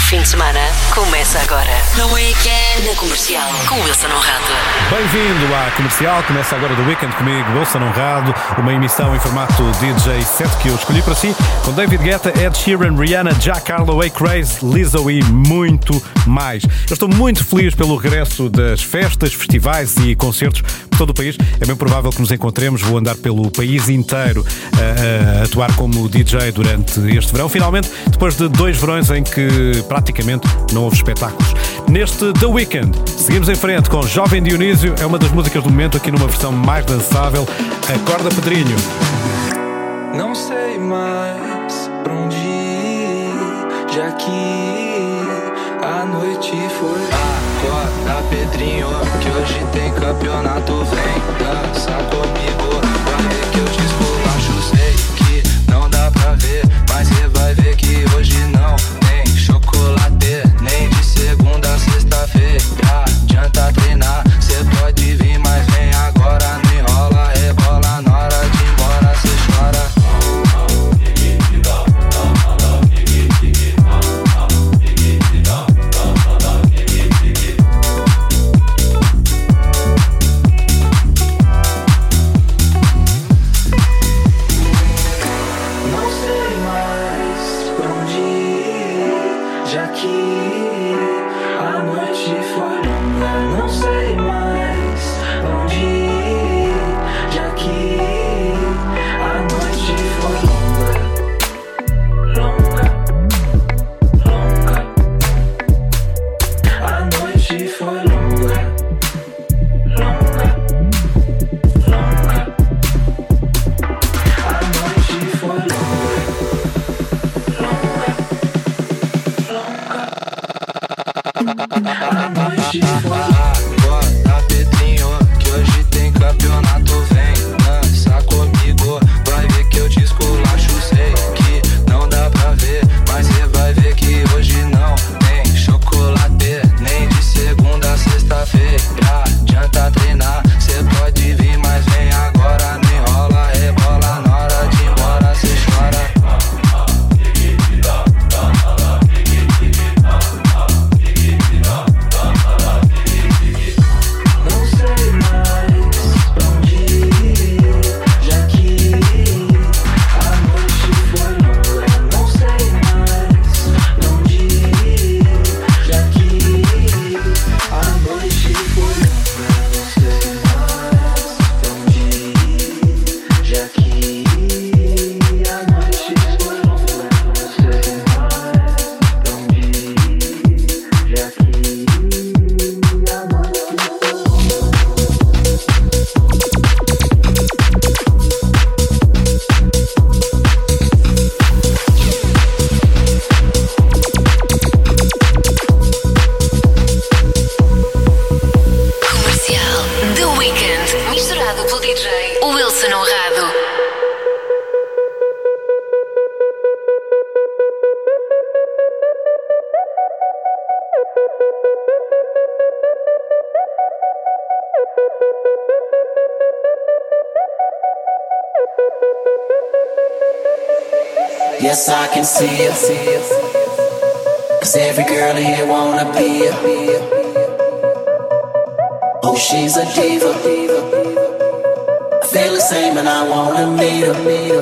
fim de semana começa agora. No Weekend, na Comercial, com Wilson Honrado. Bem-vindo à Comercial, começa agora do Weekend comigo, Wilson Honrado, uma emissão em formato DJ set que eu escolhi para si, com David Guetta, Ed Sheeran, Rihanna, Jack Harlow, A-Craze, Lizzo e muito mais. Eu estou muito feliz pelo regresso das festas, festivais e concertos por todo o país. É bem provável que nos encontremos, vou andar pelo país inteiro a atuar como DJ durante este verão, finalmente, depois de 2 verões em que praticamente não houve espetáculos. Neste The Weekend, seguimos em frente com Jovem Dionísio, é uma das músicas do momento, aqui numa versão mais dançável, Acorda Pedrinho. Não sei mais pra onde ir, já que a noite foi. Acorda Pedrinho, que hoje tem campeonato, vem dançar comigo, vai ver que eu te esculacho, sei que não dá pra ver, mas você vai ver que hoje não tem chocolate, nem de segunda a sexta-feira, adianta treinar, cê pode vir, mas vem agora, não enrola, rebola, na hora de ir embora, cê chora. Yes, I can see it, 'cause every girl here wanna be it. Oh, she's a diva, I feel the same and I wanna meet her.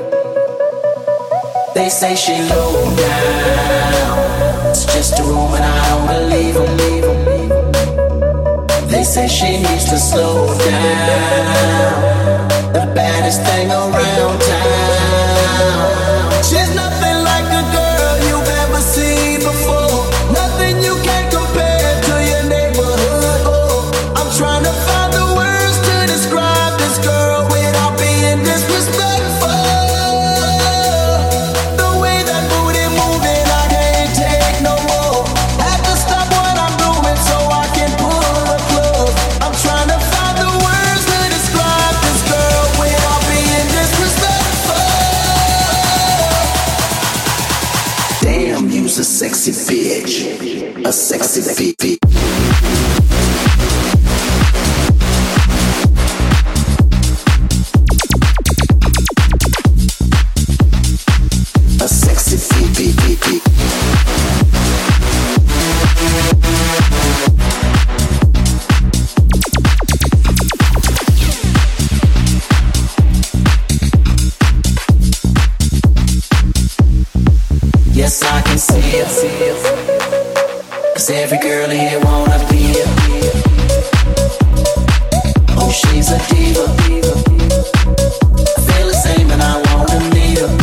They say she low down, it's just a room and I don't believe them. They say she needs to slow down, the baddest thing around town. She's nothing like a girl you've ever seen before, nothing you can compare to your neighborhood. Oh, I'm trying to find the words to describe this girl without being disrespectful. The way that booty moving, I can't take no more. Have to stop what I'm doing so I can pull the plug. I'm trying to find the words to describe this girl without being disrespectful. Damn, you's a sexy bitch, a sexy bitch. A sexy bitch. Yes, I can see it. 'Cause every girl here wanna be her. Oh, she's a diva. I feel the same and I wanna meet her.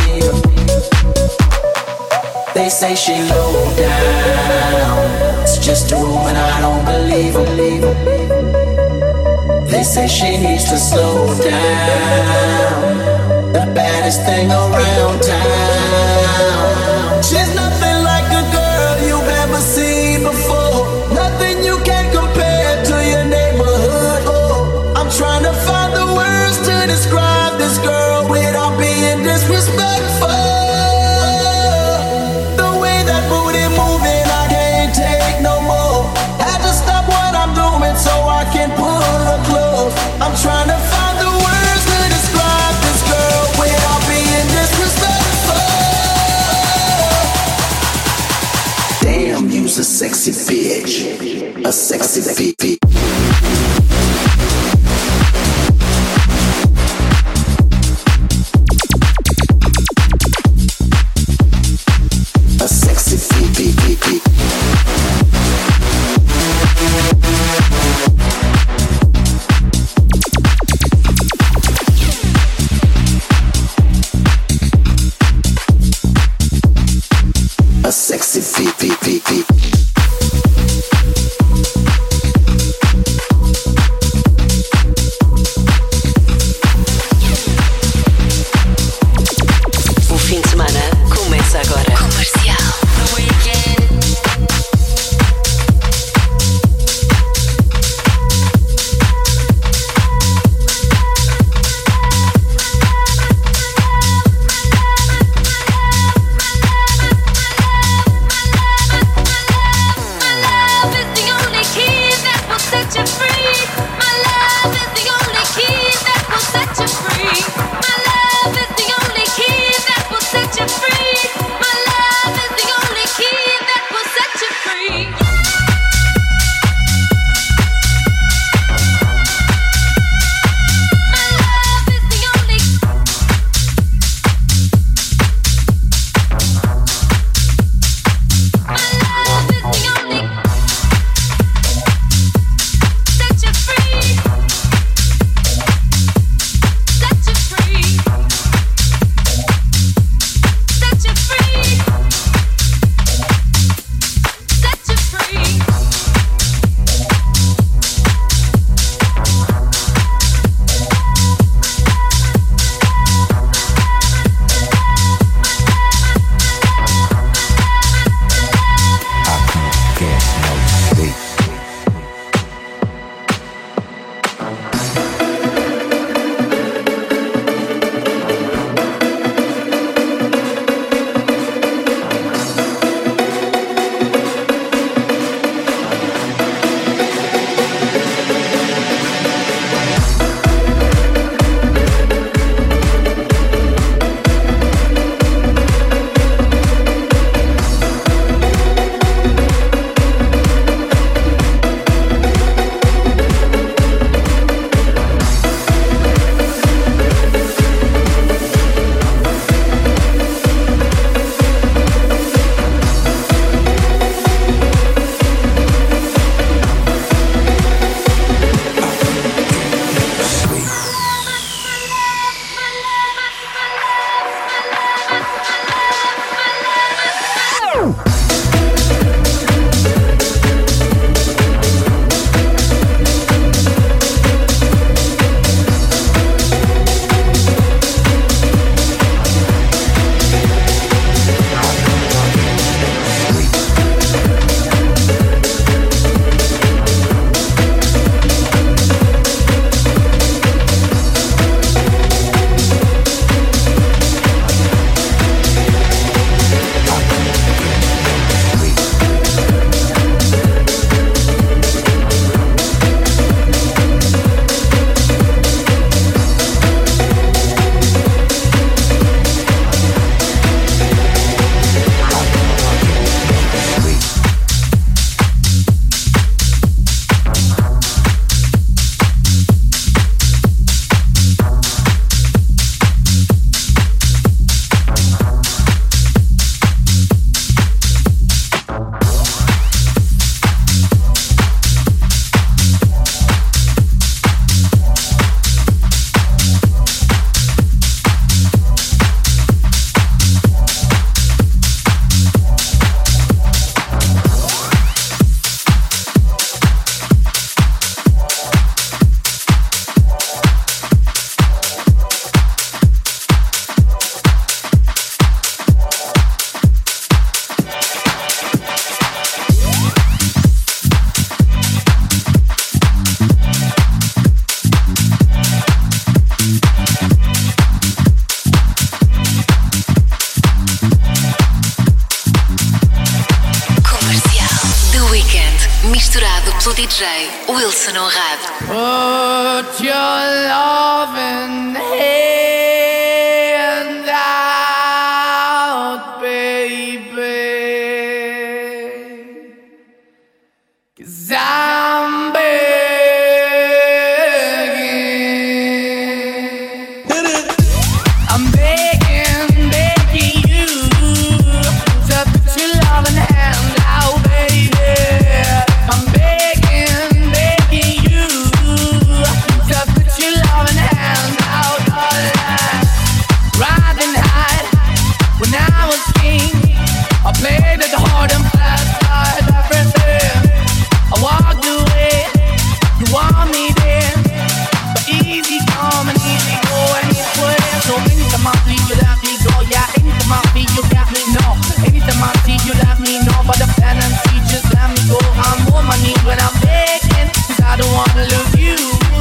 They say she low down. It's just a room and I don't believe them. They say she needs to slow down. The baddest thing around town. She's nothing like a girl you've ever seen before. Nothing you can compare to your neighborhood. Oh, I'm trying to find the words to describe this girl without being disrespectful. The way that booty moving, I can't take no more. Had to stop what I'm doing so I can pull her close. I'm trying to find the words to describe this girl without being disrespectful. Damn, you's a sexy bitch. A sexy bitch. A sexy bitch. A sexy beat. O fim de semana começa agora. Comercial. No Weekend. Misturado pelo DJ Wilson Honrado. Put your loving hand out, baby, 'cause I'm begging. I'm begging, begging you to put your loving hand out, baby. I'm begging, begging you to put your loving hand out, riding high when I was king. I played it hard and fast, tried everything. I walked away, you want me there, but easy come and easy go anyway. So anytime I see you, let me go. Yeah, anytime I see you, got me know. Anytime I see you, let me know. But the fantasy, just let me go. I'm on my knees when I'm begging, 'cause I don't wanna lose you.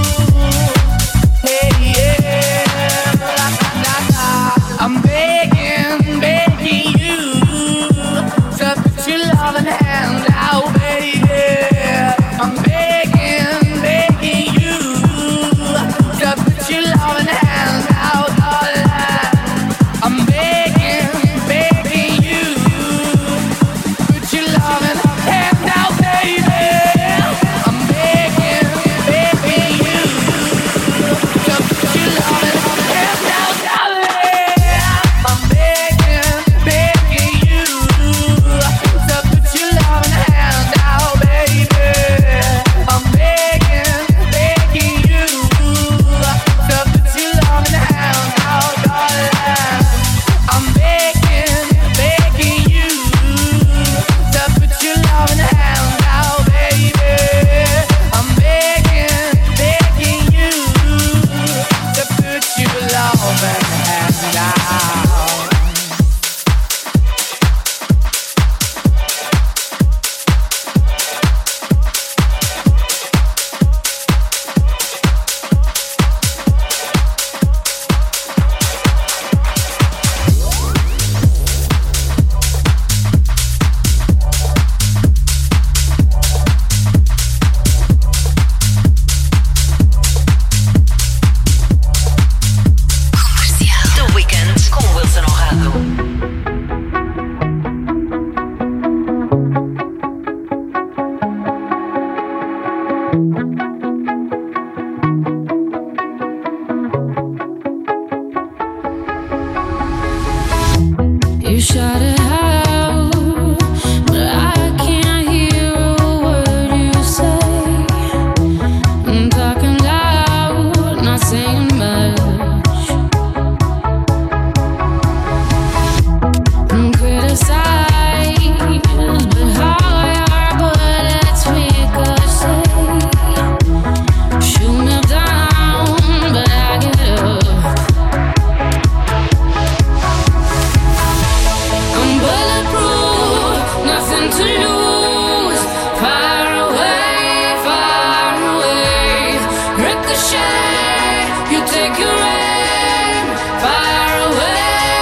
Hey, yeah, la, la, la, la. I'm begging, begging you to put your loving hand out, baby. I'm begging, begging you to put your loving hand out, I'm begging, begging you, put your loving hand out, baby. I'm begging, begging you to put your loving hand out, darling. I'm begging, begging you to put your loving hand out, baby. I'm begging, begging you to put your loving hand out, darling. I'm begging, begging you to put your loving hand out, baby. I'm begging, begging you to put your loving hand out. The Weekend com Wilson Honrado. You shout it out, but I can't hear a word you say. I'm talking loud, not saying much. I'm criticized, but how your bullets ricochet. Shoot me down, but I get up. I'm bulletproof, nothing to lose. Far away, ricochet. You take your aim. Far away,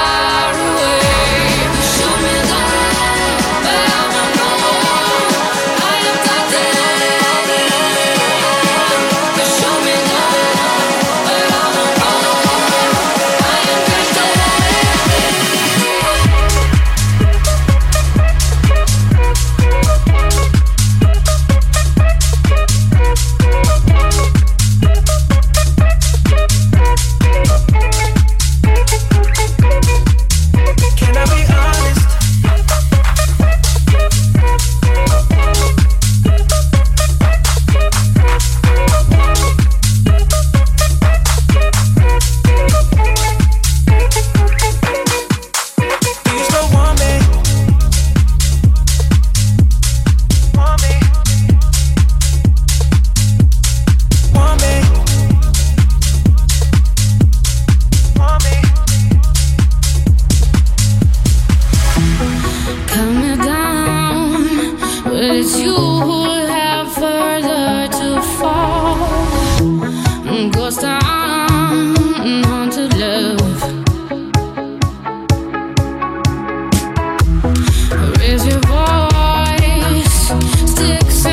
show me the way, but I don't know. I am titanium. Show me the way, but I don't know. I am Can I be honest? Do you still want me? Want me? Want me? Want me? coming down, but it's you who have further to fall. Ghost town, haunted love. Raise your voice, sticks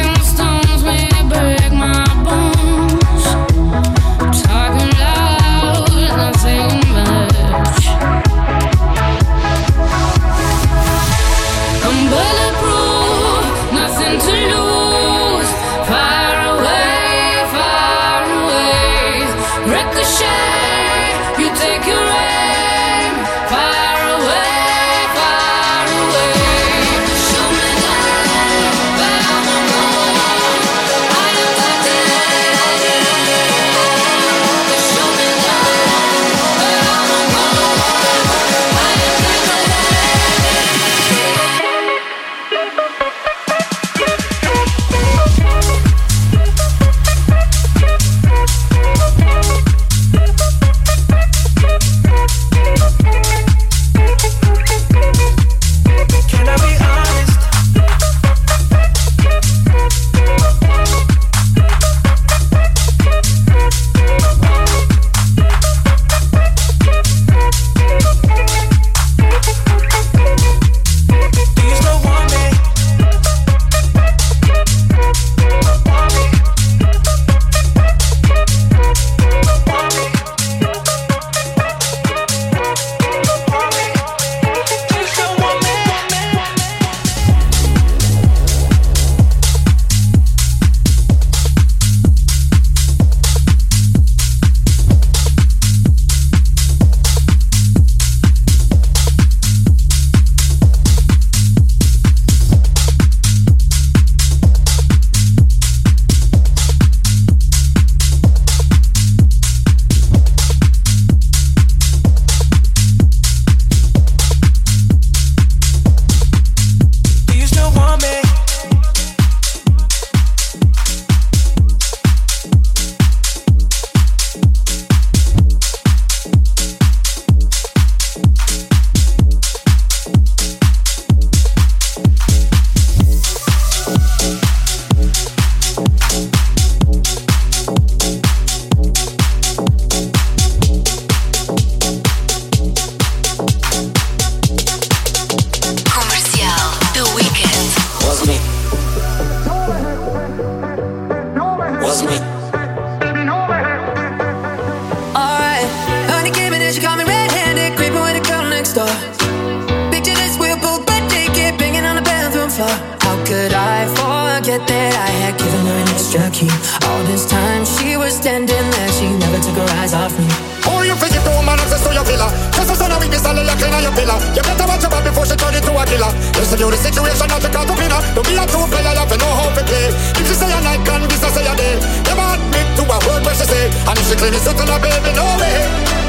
forget that I had given her an extra key. All this time she was standing there, she never took her eyes off me. Oh, you forget the woman access to your villa. Just a son of weakness, I'll lay you clean on your pillar. You better watch your back before she turn into a killer. Listen to the situation, not to call to winner. Don't be a true player, you have to know how to play. If she say a night, can be so say a day. Never admit to a word where she say. And if she claim it's something, a baby, no way.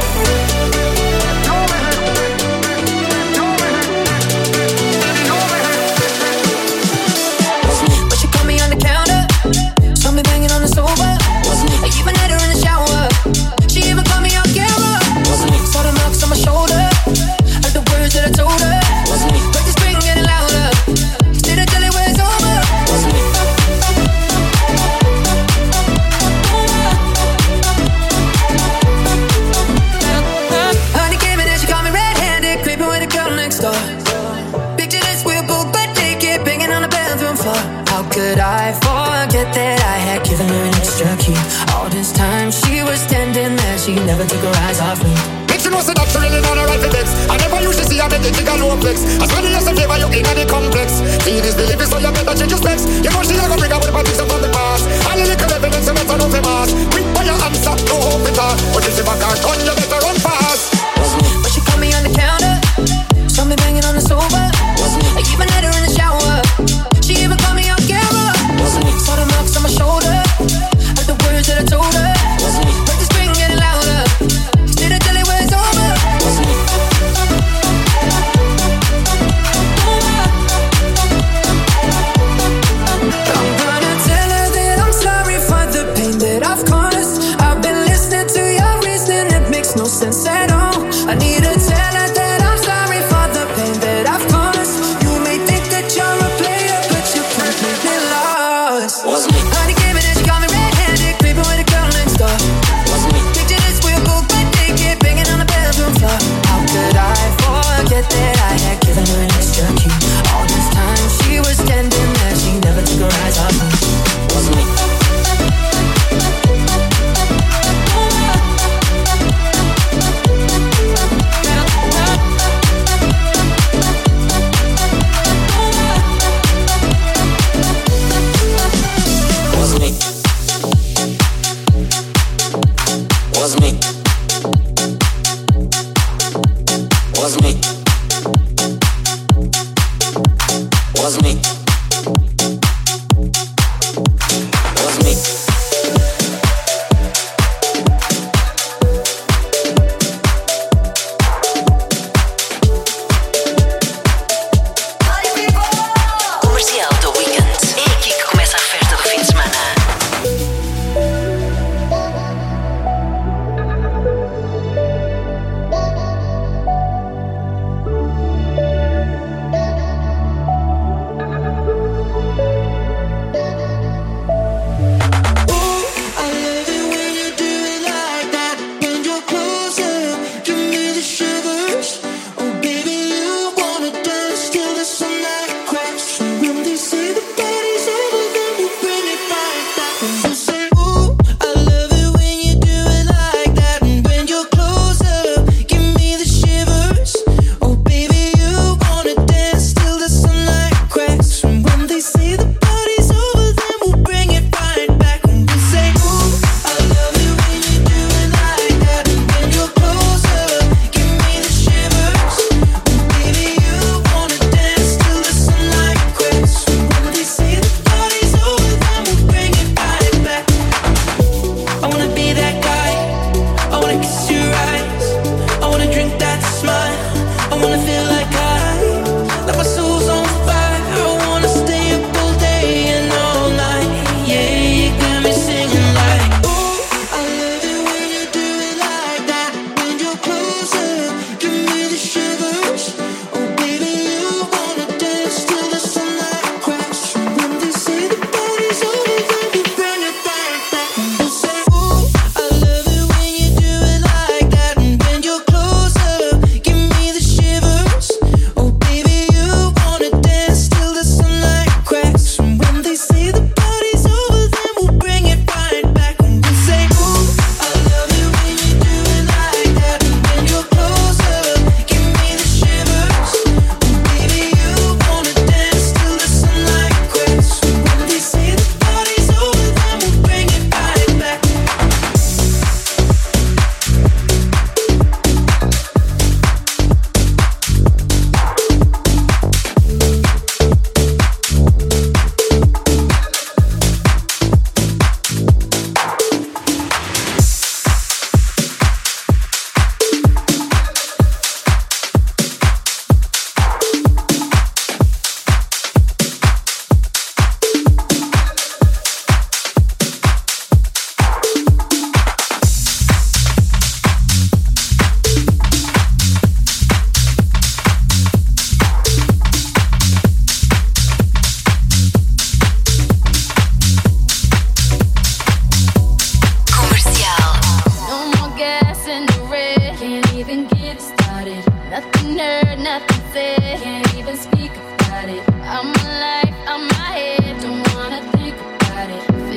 But she caught me on the counter, saw me banging on the sofa. I even had her in the shower. She even caught me on camera. Saw the marks on my shoulder, heard the words that I told her. But the scream getting louder, stayed until it was over. Honey came in and she caught me red-handed, creeping with a girl next door. Picture this, we're both butt naked, banging on the bathroom floor. How could I forget that I had given her an extra key? All this time she was standing there, she never took her eyes off me. Make you know say that she really not a right for vex. I never used to see her make the jigger low flex. As many as a favor you in the complex. See this belief is so you better change your specs. You know she a go bring up with the parties from the past. All the little evidence you better know for mass. Quick by your answer, no hope it all. But if you back her gun, you better run fast. But she caught me on the counter, saw me banging on the sofa. I even had her in the shower. She even caught me on camera. Saw the marks on my shoulder, heard the words that I told her. Heard the scream getting louder, stayed until it was over. I'm gonna tell her that I'm sorry for the pain that I've caused. I've been listening to your reasoning, it makes no sense at all. I need to tell her that I'm sorry for the pain that I've caused. You may think that you're a player, but you're completely lost. Honey came in and she got me red-handed, creeping with a girl next door. Picture this, we're both butt naked, banging on the bathroom floor. How could I forget that I had given her an extra key? All this time she was standing there, she never took her eyes off me. Comercial do Weekend. É aqui que começa a festa do fim de semana.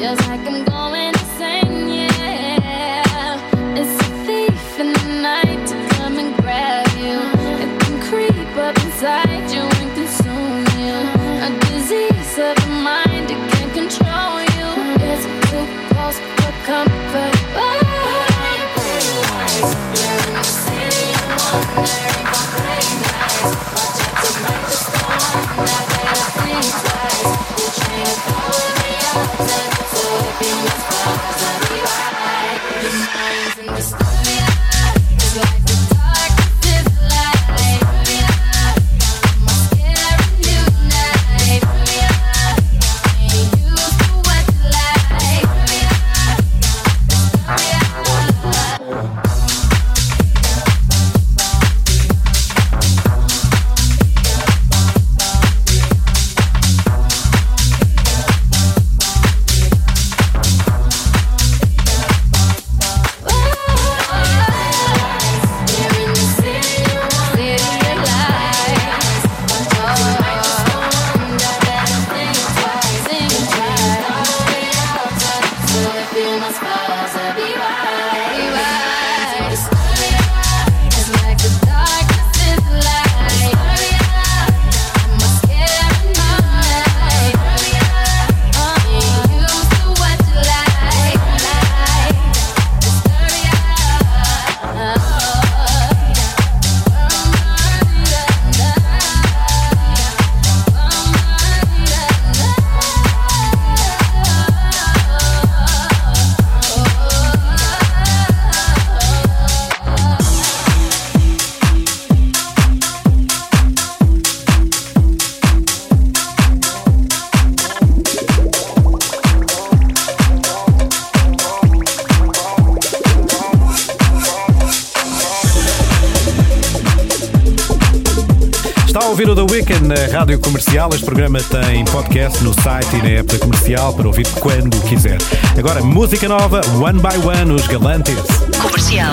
ouvir o The Weeknd na Rádio Comercial. Este programa tem podcast no site e na app da Comercial para ouvir quando quiser. Agora, música nova, One by One, os Galantes. Comercial.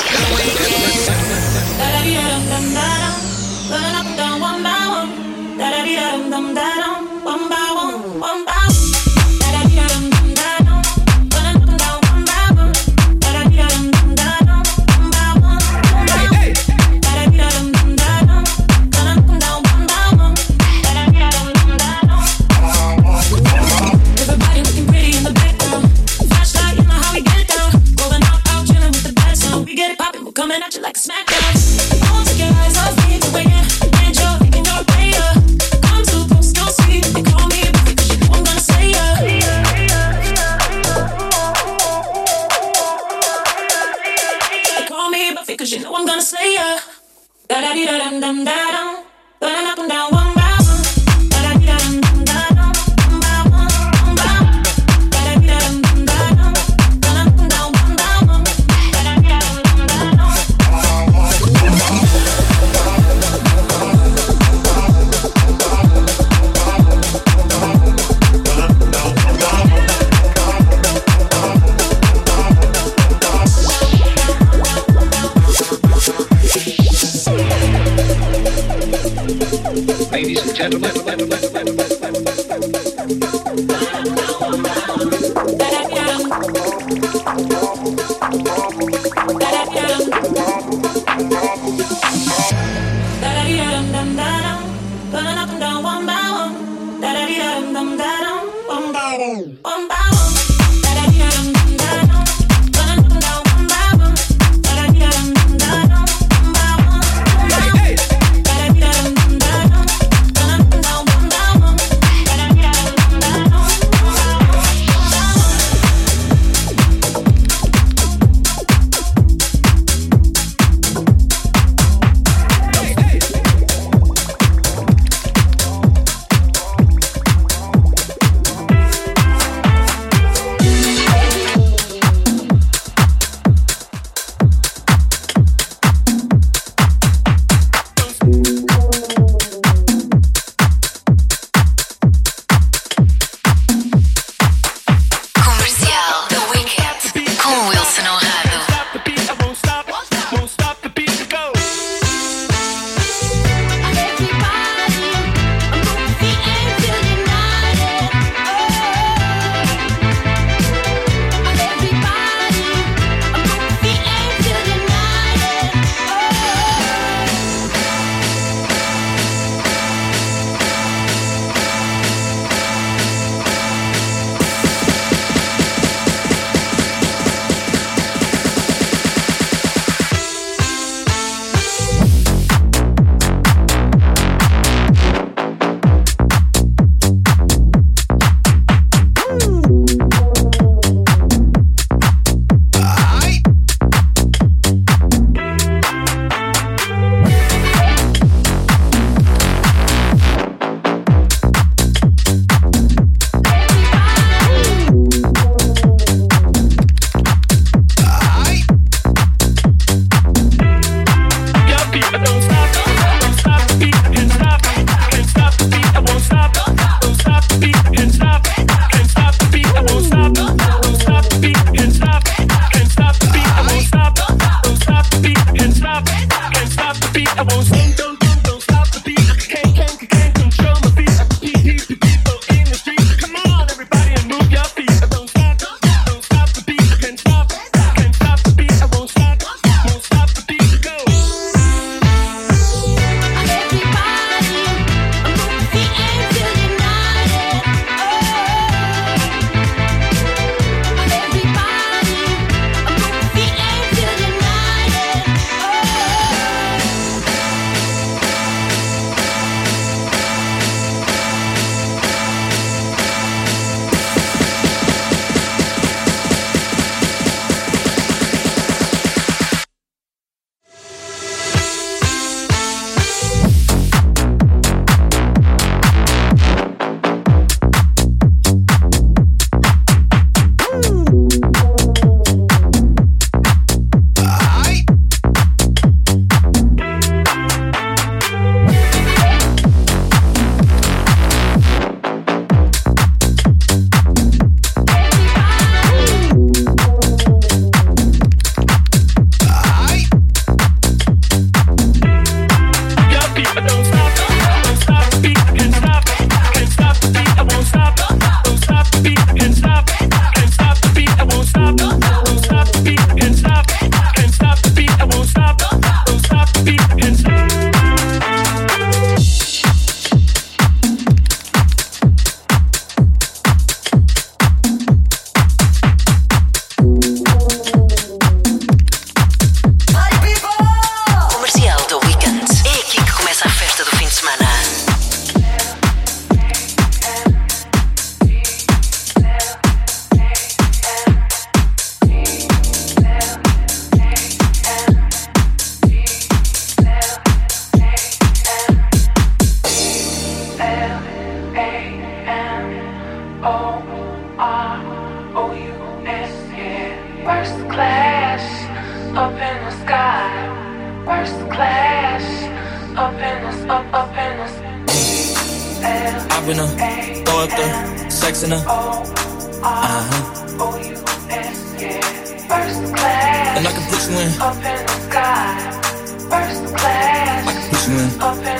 Coming at you like a smackdown. All take your eyes off me, the way and you're thinking you're a player. I'm too close, you'll see. They call me a bitch, 'cause you know I'm gonna slay ya. They call me a buffet, 'cause you know I'm gonna slay ya. Da da dee da dum dum da dum, burning up and down one by one. Da da dee da dum dum da dum, one by one, one by one. Da da dee da dum dum da dum, burning up and down one by one. Da da dee da dum dum da dum. Ladies and gentlemen, I've been throw up the sex in her. And I can put you in. Up in the sky, first class. I can put you in. Up in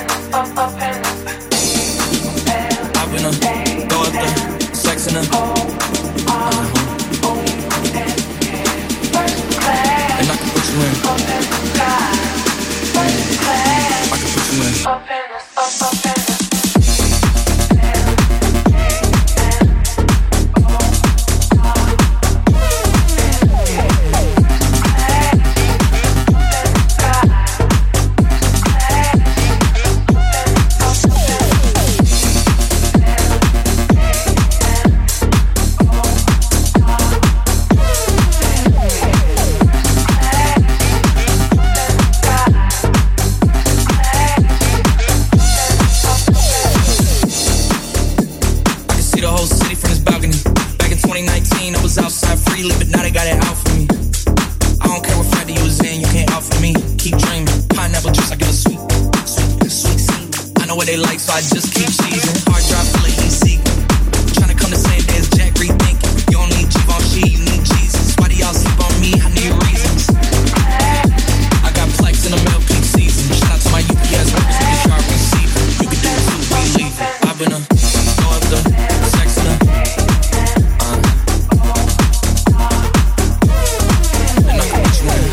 I've been throw up the sex in her. And I can put you in. Up in the sky, first class. I can put you in. Up in the I just keep cheesing. Hard drive full of heat seeking. Tryna come the same day as Jack rethinking. You don't need Givenchy, you need Jesus. Why do y'all sleep on me? I need reasons. I got plex in the mail peak season. Shout out to my UPS workers with the sharp receiver. You can do it too, we leave it. I've been throw up the sex in her. And I can put you in.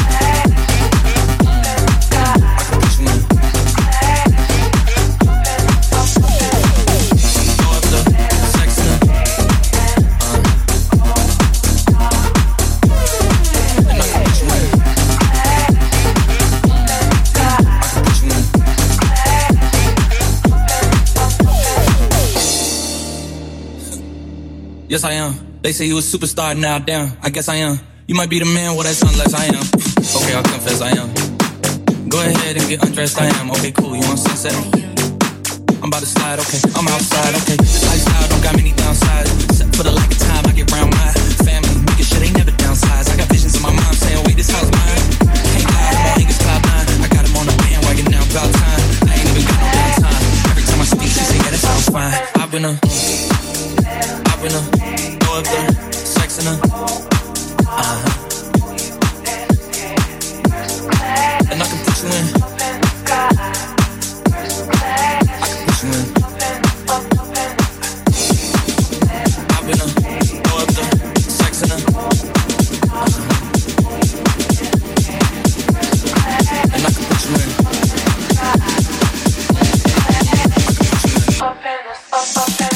Yes, I am. They say you a superstar, now damn, I guess I am. You might be the man, well that's unless I am. Okay, I'll confess I am. Go ahead and get undressed, I am. Okay, cool, you want sunset? I'm about to slide, okay, I'm outside, okay. Lifestyle don't got many downsides. Except for the lack of time I get round my family. Making sure they never downsize. I got visions in my mind saying, wait, this house mine. Can't lie, I'm on English cloud 9. I got him on the bandwagon now, about time. I ain't even got no downtime. Every time I speak, she say, yeah, that sounds fine. I've been throw up the sex in her. And I can put you in. I can put you in. I've been throw up the sex in her. And I can put you in. Up in this, up in this.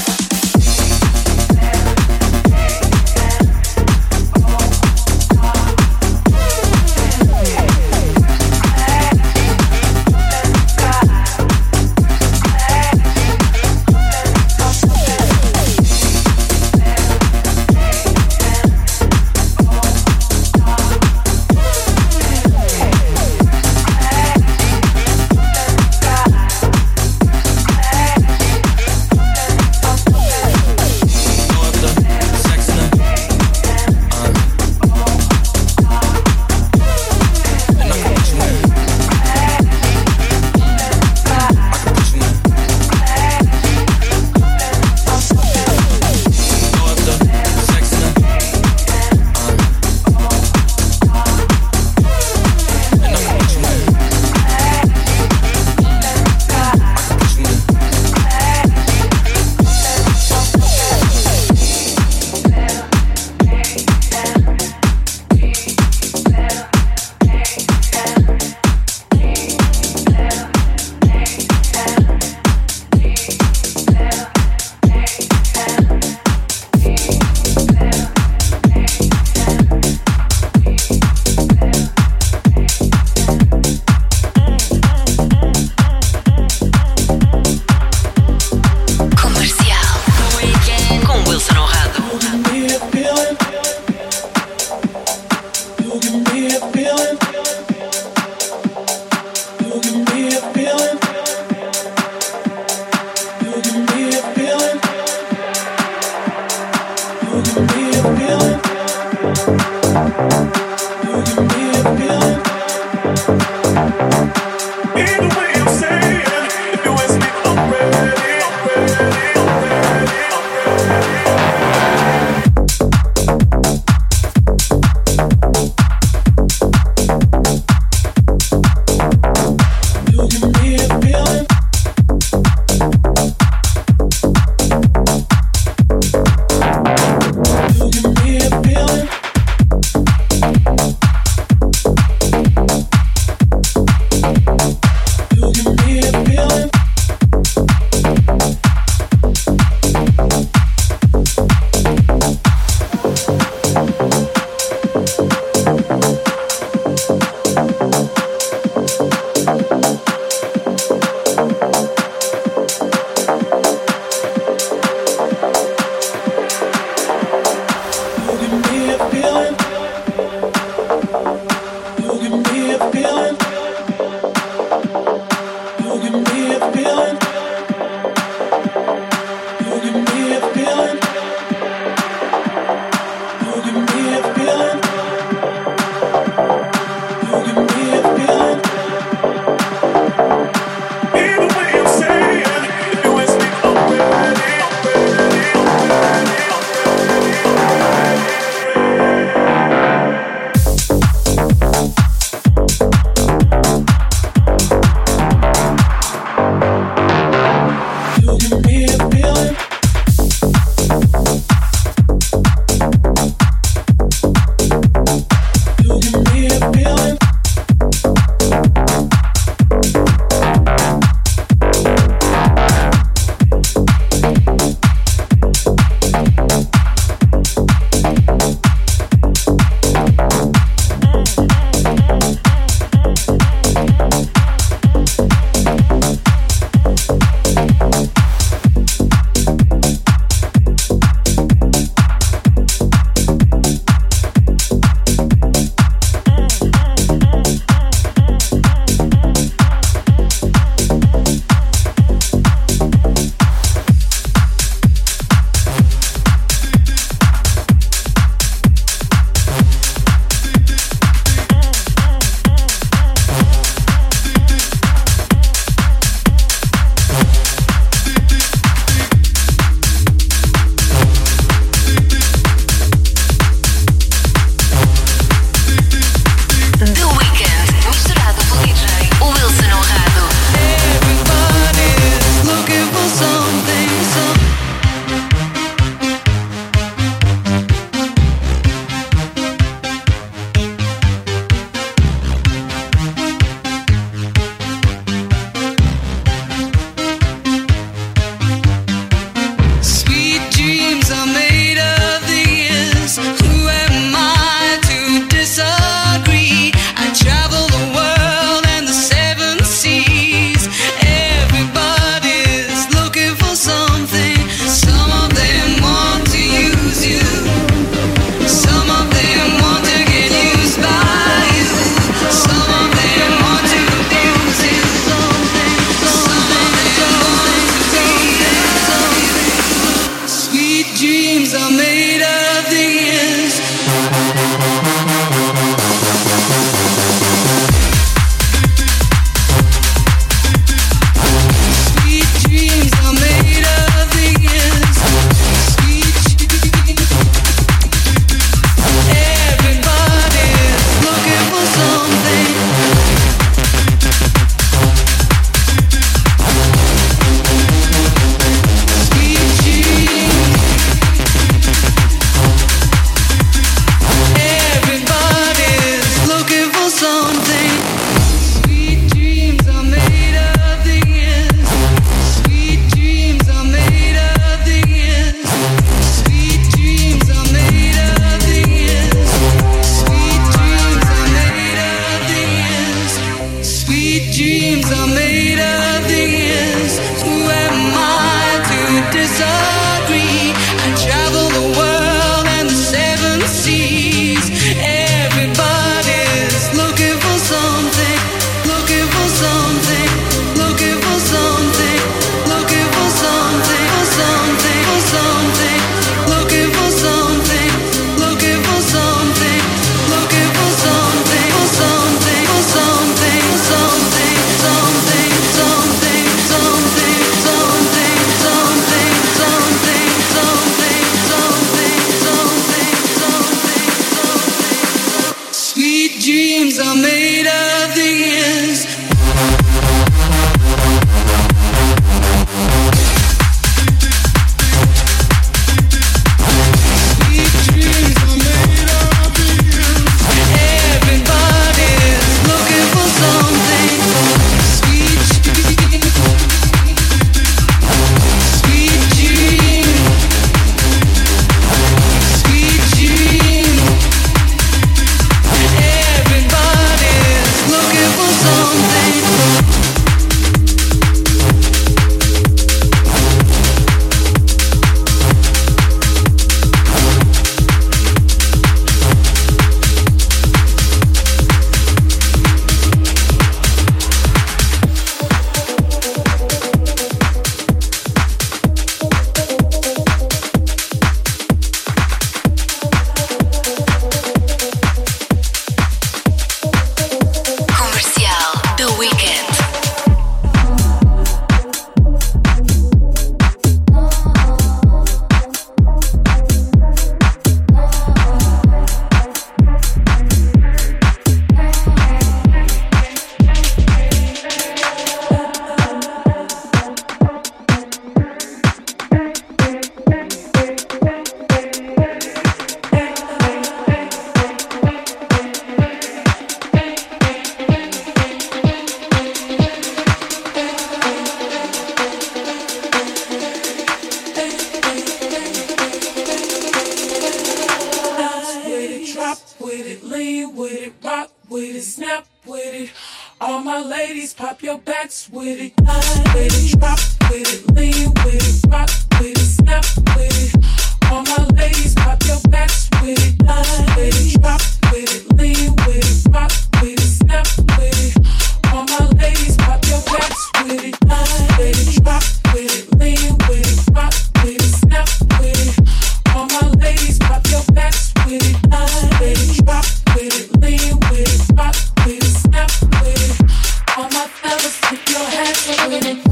lean with it, rock with it, snap with it. All my ladies, pop your backs with it, line with it, drop with it, lean with it, rock with it, snap with it. All my ladies, pop your backs with it, line with it, drop with it, lean with it, rock with it, snap with it. All my ladies, pop your backs with it, line with it, drop with it, lean with it, rock with it, snap with it. All my ladies, pop your backs with it, line with it, drop with it, lean with it, rock with it, snap with it. All my fellas, keep your hands with it.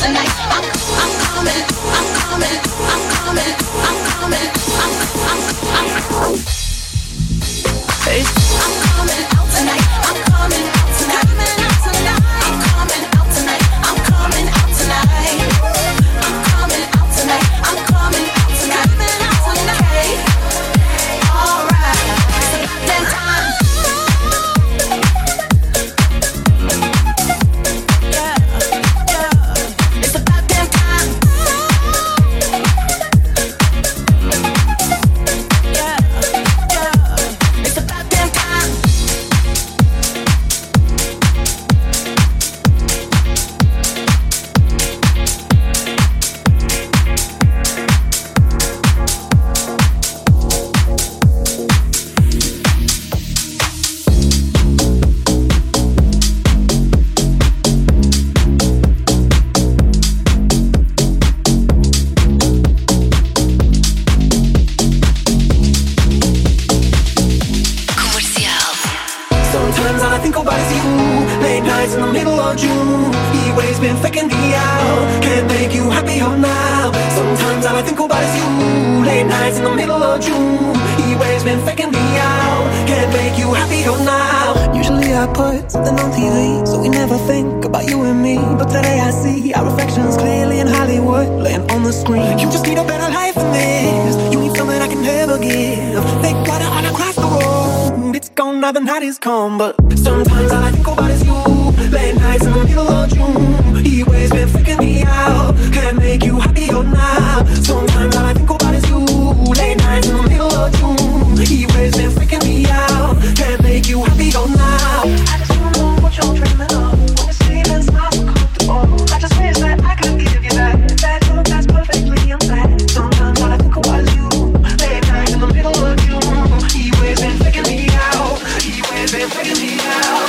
I'm coming. faking me out. Can't make you happier now. Sometimes all I think about is you. Late nights in the middle of June. He always been faking me out. Can't make you happier now. Usually I put something on TV, so we never think about you and me. But today I see our reflections clearly in Hollywood, laying on the screen. You just need a better life than this. You need something I can never give. Fake water all across the road. It's gone now, the night is come. But sometimes all I think about is you. Late nights in the middle of June. He always been freaking me out. Can't make you happier now. Sometimes all I think about is you. Late nights in the middle of June. He always been freaking me out. Can't make you happier now. I just don't know what you're dreaming of. When you sleep and smile so comfortable. I just wish that I could give you that look that's perfectly unsaid. Sometimes all I think about is you. Late nights in the middle of June. He always been freaking me out. He always been freaking me out.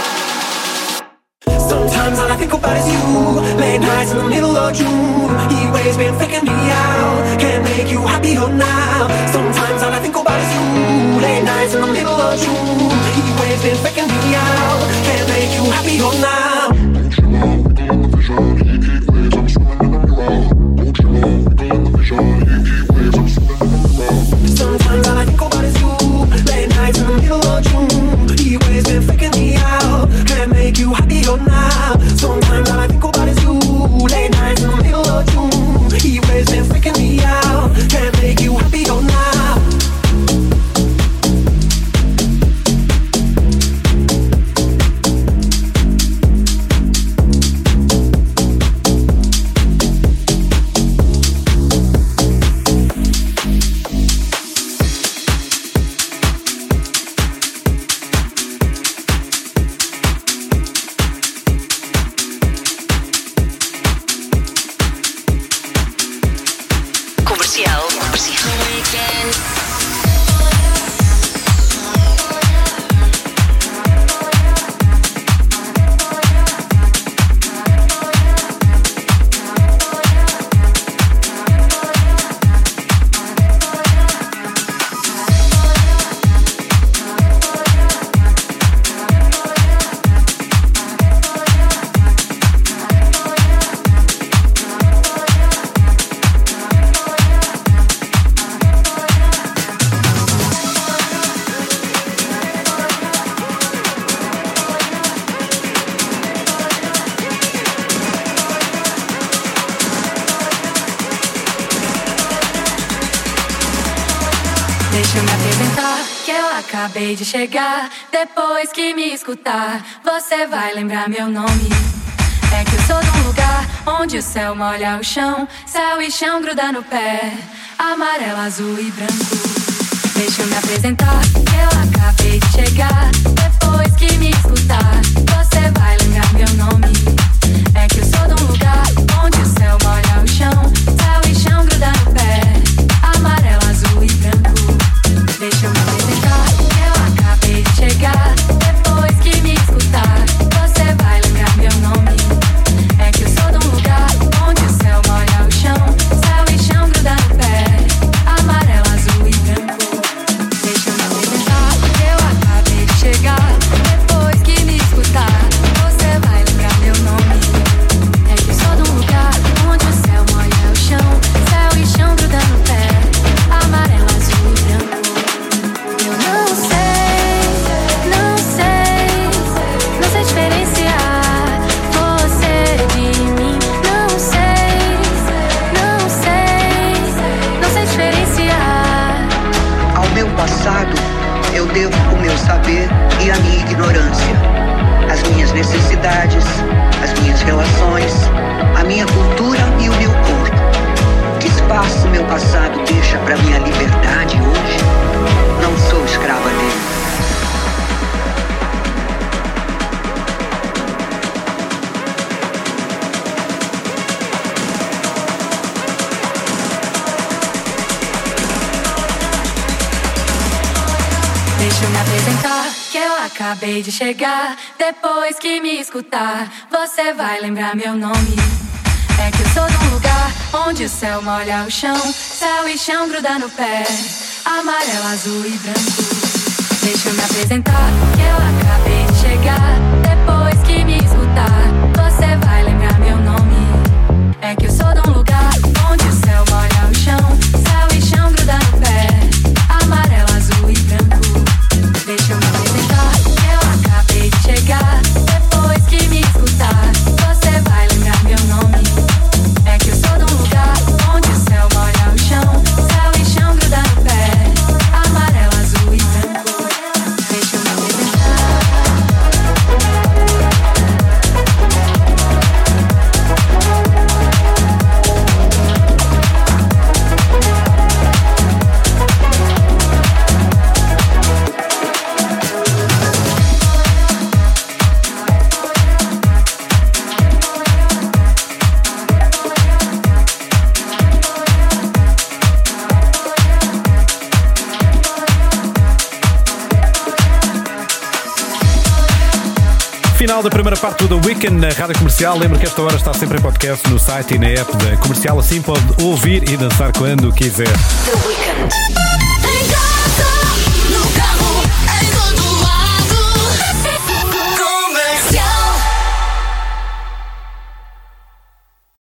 Sometimes all I think about is you. Late nights in the middle of June. He always been faking me out. Can't make you happier now. Sometimes all I think about is you. Late nights in the middle of June. He always been faking me out. Can't make you happier now. Don't you know, within the vision, he keep waves, I'm swimming in the mirror. Don't you know, within the vision, he keep waves, I'm swimming in the mirror. Sometimes all I think about is you. Late nights in the middle of June. He always been faking me out. Can't make you happier now. Sometimes all I think about is you. Late nights in the middle of June. He always been freaking me out. Can't make you happier now. Deixa eu me apresentar, que eu acabei de chegar. Depois que me escutar, você vai lembrar meu nome. É que eu sou de um lugar onde o céu molha o chão. Céu e chão gruda no pé, amarelo, azul e branco. Deixa eu me apresentar, que eu acabei de chegar. Depois que me escutar, você vai lembrar meu nome. É que eu sou de um lugar onde o céu molha o chão. Céu e chão gruda no pé, amarelo, azul e branco. Deixa eu me apresentar, que eu acabei de chegar. Depois que me escutar, você vai lembrar meu nome. É que eu sou de um lugar onde o céu molha o chão. Céu e chão gruda no pé, amarelo, azul e branco. Deixa eu me apresentar, que eu acabei de chegar. Depois que me escutar, você vai lembrar meu nome. É que eu sou de um lugar onde o céu molha o chão. Céu e chão gruda no pé, amarelo, azul e branco. Eu não sei diferenciar você de mim. Não sei diferenciar. Ao meu passado, eu devo o meu saber e a minha ignorância. As minhas necessidades, as minhas relações, a minha cultura e o meu corpo. Que espaço meu passado deixa para minha liberdade hoje? Não sou escrava dele. Deixa eu me apresentar, que eu acabei de chegar. Depois que me escutar, você vai lembrar meu nome. É que eu sou de um lugar onde o céu molha o chão. Céu e chão gruda no pé, amarelo, azul e branco. Deixa eu me apresentar, que eu acabei de chegar. Depois que me escutar, você vai lembrar meu nome. final da primeira parte do The Weekend na Rádio Comercial. Lembro que esta hora está sempre em podcast no site e na app da Comercial, assim pode ouvir e dançar quando quiser. The Weekend.